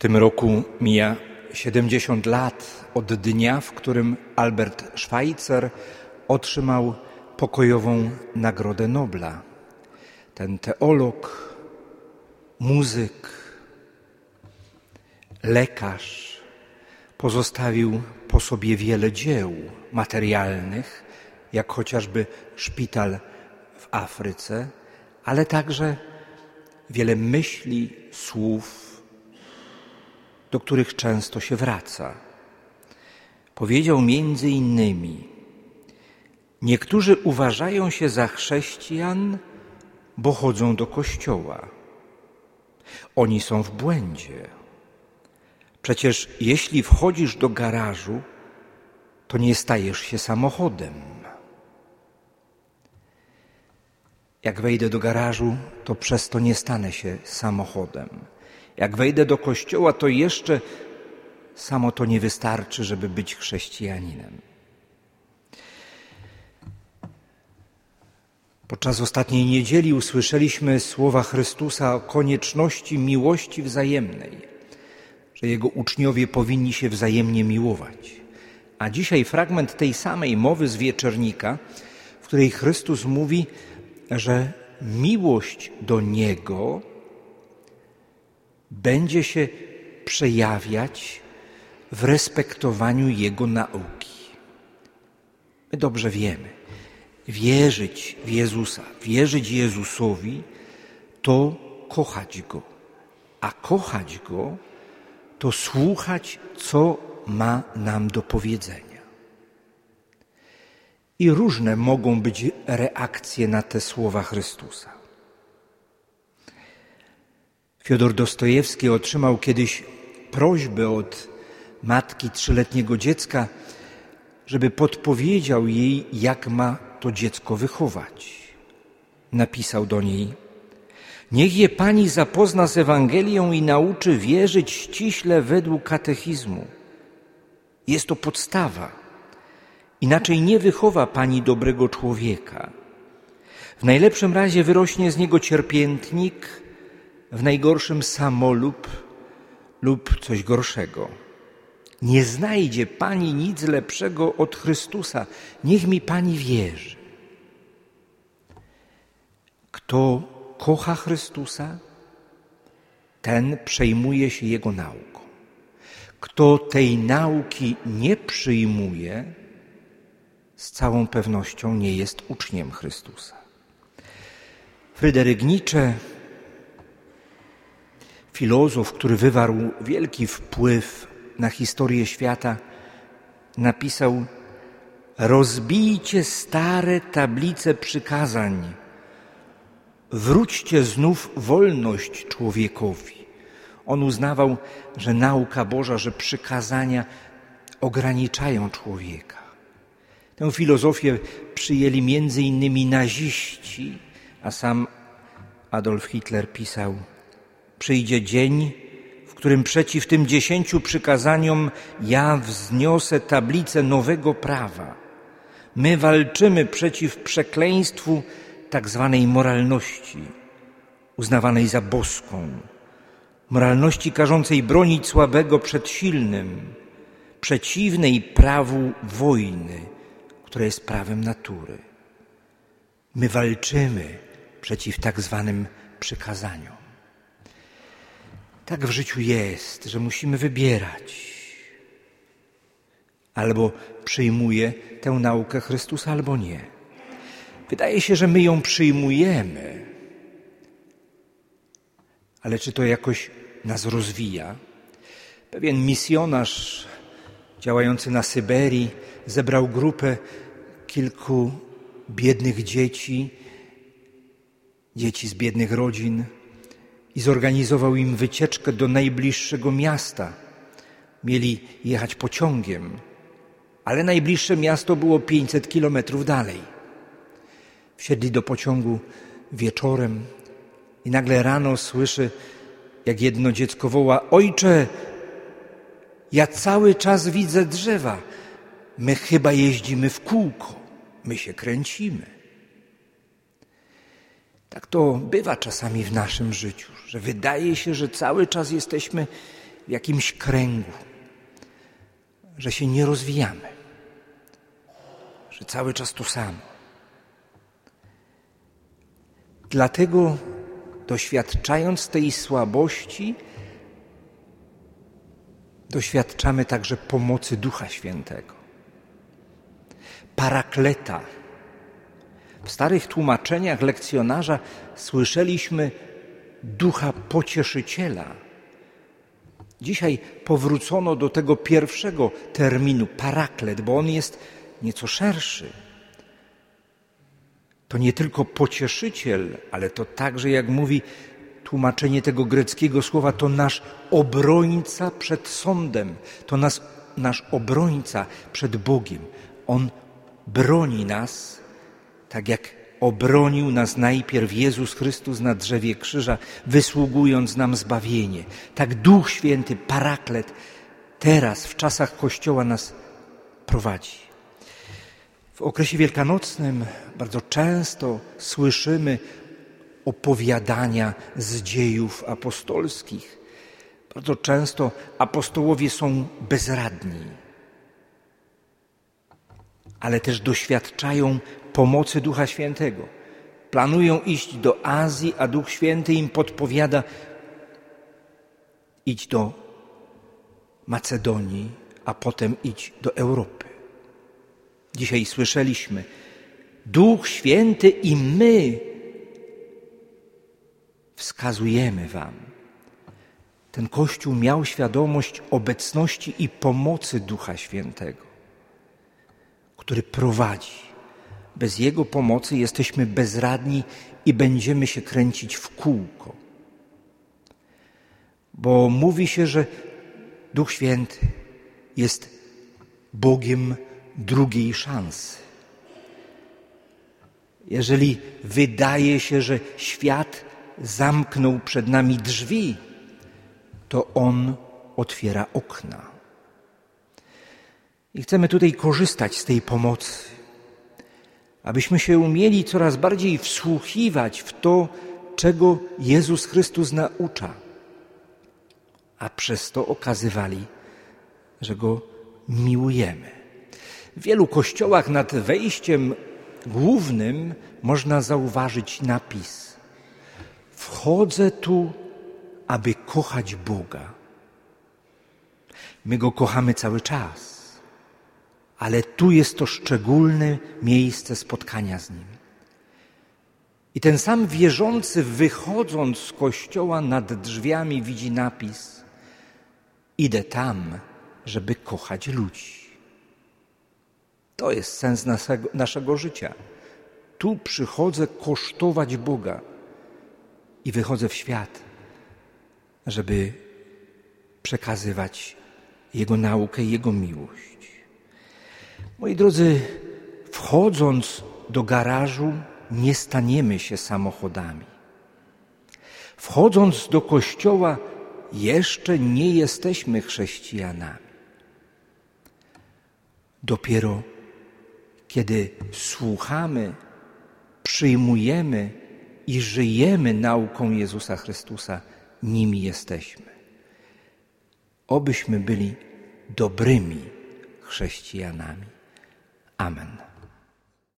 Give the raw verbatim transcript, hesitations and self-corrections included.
tym roku mija siedemdziesiąt lat od dnia, w którym Albert Schweitzer otrzymał pokojową Nagrodę Nobla. Ten teolog, muzyk, lekarz pozostawił po sobie wiele dzieł materialnych, jak chociażby szpital w Afryce, ale także wiele myśli, słów, do których często się wraca. Powiedział między innymi: niektórzy uważają się za chrześcijan, bo chodzą do kościoła. Oni są w błędzie. Przecież jeśli wchodzisz do garażu, to nie stajesz się samochodem. Jak wejdę do garażu, to przez to nie stanę się samochodem. Jak wejdę do kościoła, to jeszcze samo to nie wystarczy, żeby być chrześcijaninem. Podczas ostatniej niedzieli usłyszeliśmy słowa Chrystusa o konieczności miłości wzajemnej, że Jego uczniowie powinni się wzajemnie miłować. A dzisiaj fragment tej samej mowy z Wieczernika, w której Chrystus mówi, że miłość do Niego będzie się przejawiać w respektowaniu Jego nauki. My dobrze wiemy, wierzyć w Jezusa, wierzyć Jezusowi, to kochać Go. A kochać Go to słuchać, co ma nam do powiedzenia. I różne mogą być reakcje na te słowa Chrystusa. Fiodor Dostojewski otrzymał kiedyś prośbę od matki trzyletniego dziecka, żeby podpowiedział jej, jak ma to dziecko wychować. Napisał do niej: niech je Pani zapozna z Ewangelią i nauczy wierzyć ściśle według katechizmu. Jest to podstawa. Inaczej nie wychowa Pani dobrego człowieka. W najlepszym razie wyrośnie z niego cierpiętnik, w najgorszym samolub lub coś gorszego. Nie znajdzie Pani nic lepszego od Chrystusa. Niech mi Pani wierzy. Kto kocha Chrystusa, ten przejmuje się Jego nauką. Kto tej nauki nie przyjmuje, z całą pewnością nie jest uczniem Chrystusa. Fryderyk Nietzsche, filozof, który wywarł wielki wpływ na historię świata, napisał: rozbijcie stare tablice przykazań, wróćcie znów wolność człowiekowi. On uznawał, że nauka Boża, że przykazania ograniczają człowieka. Tę filozofię przyjęli między innymi naziści, a sam Adolf Hitler pisał: przyjdzie dzień, w którym przeciw tym dziesięciu przykazaniom ja wzniosę tablicę nowego prawa. My walczymy przeciw przekleństwu tak zwanej moralności, uznawanej za boską, moralności każącej bronić słabego przed silnym, przeciwnej prawu wojny, które jest prawem natury. My walczymy przeciw tak zwanym przykazaniom. Tak w życiu jest, że musimy wybierać. Albo przyjmuję tę naukę Chrystusa, albo nie. Wydaje się, że my ją przyjmujemy, ale czy to jakoś nas rozwija? Pewien misjonarz działający na Syberii zebrał grupę kilku biednych dzieci, dzieci z biednych rodzin, i zorganizował im wycieczkę do najbliższego miasta. Mieli jechać pociągiem, ale najbliższe miasto było pięćset kilometrów dalej. Wsiedli do pociągu wieczorem i nagle rano słyszy, jak jedno dziecko woła: ojcze, ja cały czas widzę drzewa. My chyba jeździmy w kółko, my się kręcimy. Tak to bywa czasami w naszym życiu, że wydaje się, że cały czas jesteśmy w jakimś kręgu, że się nie rozwijamy, że cały czas to samo. Dlatego, doświadczając tej słabości, doświadczamy także pomocy Ducha Świętego. Parakleta. W starych tłumaczeniach lekcjonarza słyszeliśmy Ducha Pocieszyciela. Dzisiaj powrócono do tego pierwszego terminu, paraklet, bo on jest nieco szerszy. To nie tylko pocieszyciel, ale to także, jak mówi tłumaczenie tego greckiego słowa, to nasz obrońca przed sądem, to nas, nasz obrońca przed Bogiem. On broni nas, tak jak obronił nas najpierw Jezus Chrystus na drzewie krzyża, wysługując nam zbawienie. Tak Duch Święty, paraklet, teraz w czasach Kościoła nas prowadzi. W okresie wielkanocnym bardzo często słyszymy opowiadania z dziejów apostolskich. Bardzo często apostołowie są bezradni, ale też doświadczają pomocy Ducha Świętego. Planują iść do Azji, a Duch Święty im podpowiada: idź do Macedonii, a potem idź do Europy. Dzisiaj słyszeliśmy, Duch Święty i my wskazujemy wam. Ten Kościół miał świadomość obecności i pomocy Ducha Świętego, który prowadzi. Bez Jego pomocy jesteśmy bezradni i będziemy się kręcić w kółko. Bo mówi się, że Duch Święty jest Bogiem drugiej szansy. Jeżeli wydaje się, że świat zamknął przed nami drzwi, to On otwiera okna. I chcemy tutaj korzystać z tej pomocy, abyśmy się umieli coraz bardziej wsłuchiwać w to, czego Jezus Chrystus naucza, a przez to okazywali, że Go miłujemy. W wielu kościołach nad wejściem głównym można zauważyć napis: wchodzę tu, aby kochać Boga. My Go kochamy cały czas, ale tu jest to szczególne miejsce spotkania z Nim. I ten sam wierzący, wychodząc z kościoła, nad drzwiami widzi napis: idę tam, żeby kochać ludzi. To jest sens naszego, naszego życia. Tu przychodzę kosztować Boga i wychodzę w świat, żeby przekazywać Jego naukę i Jego miłość. Moi drodzy, wchodząc do garażu, nie staniemy się samochodami. Wchodząc do kościoła, jeszcze nie jesteśmy chrześcijanami. Dopiero kiedy słuchamy, przyjmujemy i żyjemy nauką Jezusa Chrystusa, nimi jesteśmy. Obyśmy byli dobrymi chrześcijanami. Amen.